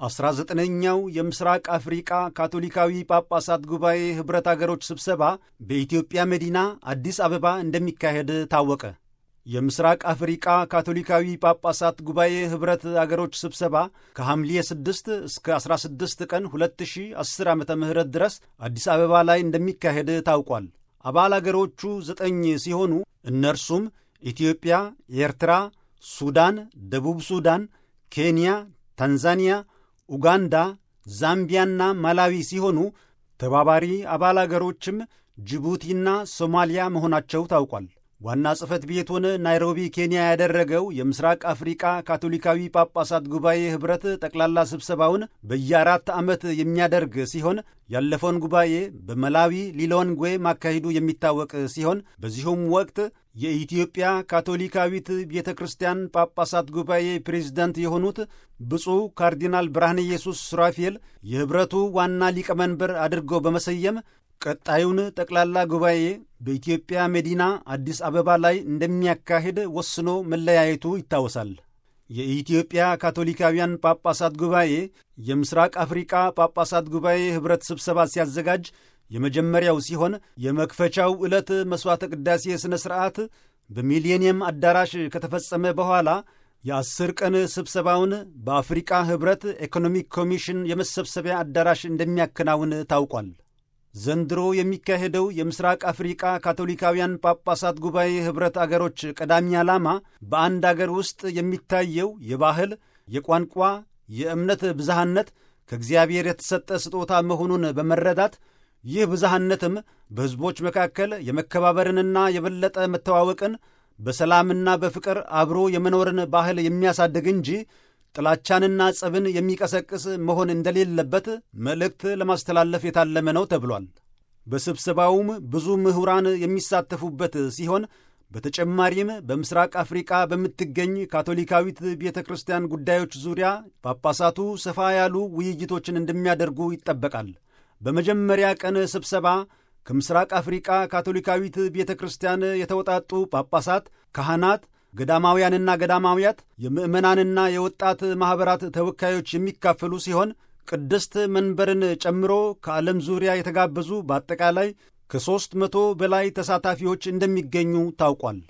19ኛው የምስራቅ አፍሪቃ ካቶሊካዊ ጳጳሳት ጉባኤ ኅብረት አገሮች ስብሰባ በኢትዮጵያ መዲና አዲስ አበባ እንደሚካሄድ ታወቀ። የምስራቅ አፍሪቃ ካቶሊካዊ ጳጳሳት ጉባኤ ኅብረት አገሮች ስብሰባ ከሐምሌ 6 እስከ 16 ቀን 2010 ዓ.ም ድረስ አዲስ አበባ ላይ እንደሚካሄድ ታውቋል። አባል አገሮቹ 9 ሲሆኑ እነርሱም ኢትዮጵያ፣ ኤርትራ፣ ሱዳን፣ ደቡብ ሱዳን፣ ኬንያ፣ ታንዛኒያ፣ ኡጋንዳ፣ ዛምቢያና ማላዊ ሲሆኑ ተባባሪ አባል አገሮችም ጅቡቲና ሶማሊያ መሆናቸው ታውቋል። ዋና ጽሕፈት ቤቱን ናይሮቢ ኬንያ ያደረገው የምስራቅ አፍሪቃ ካቶሊካዊ ጳጳሳት ጉባኤ ኅብረት ጠቅላላ ስብሰባውን በየ4 ዓመት የሚያደርግ ሲሆን ያለፈውን ጉባኤ በመላዊ ሊሎንግዌ ማካሄዱ የሚታወቅ ሲሆን በዚሁም ወቅት የኢትዮጵያ ካቶሊካዊት ቤተ ክርስቲያን ጳጳሳት ጉባኤ ፕሬዝዳንት የሆኑት ብፁዕ ካርዲናል ብርሃነ ኢየሱስ ሱራፌል የኅብረቱ ዋና ሊቀመንበር አድርገው በመሰየም ቀጣዩን ጠቅላላ ጉባኤ በኢትዮጵያ መዲና አዲስ አበባ ላይ እንደሚያካሂድ ወስኖ መለያየቱ ይታወሳል። የኢትዮጵያ ካቶሊካውያን ጳጳሳት ጉባኤ የምስራቅ አፍሪቃ ጳጳሳት ጉባኤ ኅብረት ስብሰባ ሲያዘጋጅ የመጀመሪያው ሲሆን የመክፈቻው ዕለት መሥዋዕተ ቅዳሴ ሥነ ሥርዓት በሚሌኒየም አዳራሽ ከተፈጸመ በኋላ የ10 ቀን ስብሰባውን በአፍሪቃ ኅብረት ኢኮኖሚክ ኮሚሽን የመሰብሰቢያ አዳራሽ እንደሚያከናውን ታውቋል። ዘንድሮ የሚካሄደው የምስራቅ አፍሪቃ ካቶሊካውያን ጳጳሳት ጉባኤ ኅብረት አገሮች ቀዳሚ ዓላማ በአንድ አገር ውስጥ የሚታየው የባህል፣ የቋንቋ፣ የእምነት ብዝሃነት ከእግዚአብሔር የተሰጠ ስጦታ መሆኑን በመረዳት ይህ ብዝሃነትም በሕዝቦች መካከል የመከባበርንና የበለጠ መተዋወቅን በሰላምና በፍቅር አብሮ የመኖርን ባህል የሚያሳድግ እንጂ ጥላቻንና ጸብን የሚቀሰቅስ መሆን እንደሌለበት መልእክት ለማስተላለፍ የታለመ ነው ተብሏል። በስብሰባውም ብዙ ምሁራን የሚሳተፉበት ሲሆን በተጨማሪም በምስራቅ አፍሪቃ በምትገኝ ካቶሊካዊት ቤተ ክርስቲያን ጉዳዮች ዙሪያ ጳጳሳቱ ሰፋ ያሉ ውይይቶችን እንደሚያደርጉ ይጠበቃል። በመጀመሪያ ቀን ስብሰባ ከምስራቅ አፍሪቃ ካቶሊካዊት ቤተ ክርስቲያን የተወጣጡ ጳጳሳት፣ ካህናት፣ ገዳማውያንና ገዳማውያት፣ የምዕመናንና የወጣት ማኅበራት ተወካዮች የሚካፈሉ ሲሆን ቅድስት መንበርን ጨምሮ ከዓለም ዙሪያ የተጋበዙ በአጠቃላይ ከ300 በላይ ተሳታፊዎች እንደሚገኙ ታውቋል።